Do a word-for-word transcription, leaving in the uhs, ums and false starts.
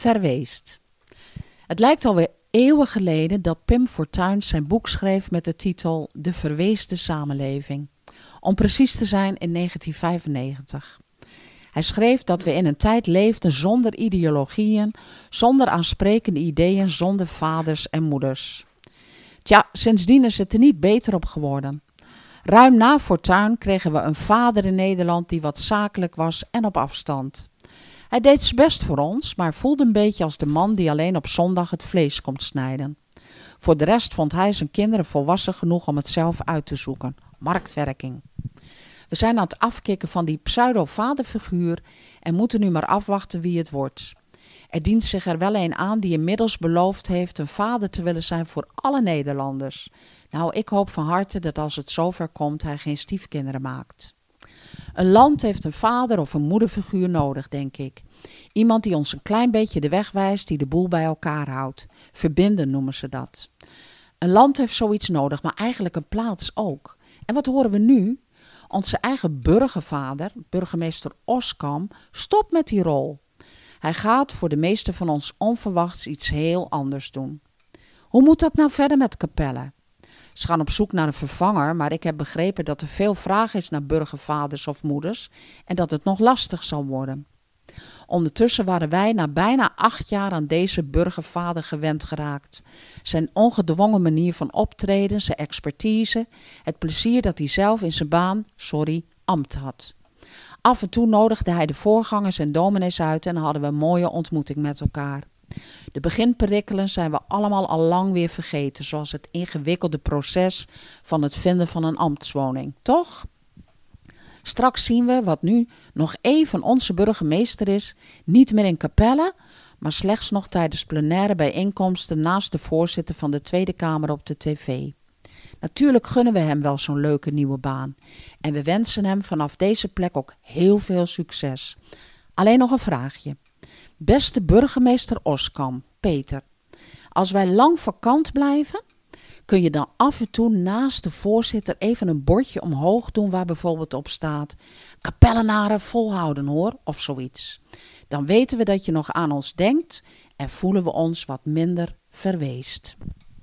Verweest. Het lijkt alweer eeuwen geleden dat Pim Fortuyn zijn boek schreef met de titel De Verweesde Samenleving. Om precies te zijn in negentien vijfennegentig. Hij schreef dat we in een tijd leefden zonder ideologieën, zonder aansprekende ideeën, zonder vaders en moeders. Tja, sindsdien is het er niet beter op geworden. Ruim na Fortuyn kregen we een vader in Nederland die wat zakelijk was en op afstand. Hij deed zijn best voor ons, maar voelde een beetje als de man die alleen op zondag het vlees komt snijden. Voor de rest vond hij zijn kinderen volwassen genoeg om het zelf uit te zoeken. Marktwerking. We zijn aan het afkicken van die pseudo-vaderfiguur en moeten nu maar afwachten wie het wordt. Er dient zich er wel een aan die inmiddels beloofd heeft een vader te willen zijn voor alle Nederlanders. Nou, ik hoop van harte dat als het zover komt hij geen stiefkinderen maakt. Een land heeft een vader of een moederfiguur nodig, denk ik. Iemand die ons een klein beetje de weg wijst, die de boel bij elkaar houdt. Verbinden noemen ze dat. Een land heeft zoiets nodig, maar eigenlijk een plaats ook. En wat horen we nu? Onze eigen burgervader, burgemeester Oskam, stopt met die rol. Hij gaat voor de meesten van ons onverwachts iets heel anders doen. Hoe moet dat nou verder met Capelle? Ze gaan op zoek naar een vervanger, maar ik heb begrepen dat er veel vraag is naar burgervaders of moeders en dat het nog lastig zal worden. Ondertussen waren wij na bijna acht jaar aan deze burgervader gewend geraakt. Zijn ongedwongen manier van optreden, zijn expertise, het plezier dat hij zelf in zijn baan, sorry, ambt had. Af en toe nodigde hij de voorgangers en dominees uit en hadden we een mooie ontmoeting met elkaar. De beginperikelen zijn we allemaal al lang weer vergeten, zoals het ingewikkelde proces van het vinden van een ambtswoning, toch? Straks zien we wat nu nog even onze burgemeester is, niet meer in Capelle, maar slechts nog tijdens plenaire bijeenkomsten naast de voorzitter van de Tweede Kamer op de tv. Natuurlijk gunnen we hem wel zo'n leuke nieuwe baan en we wensen hem vanaf deze plek ook heel veel succes. Alleen nog een vraagje. Beste burgemeester Oskam, Peter, als wij lang vakant blijven, kun je dan af en toe naast de voorzitter even een bordje omhoog doen waar bijvoorbeeld op staat Capellenaren volhouden hoor, of zoiets. Dan weten we dat je nog aan ons denkt en voelen we ons wat minder verweest.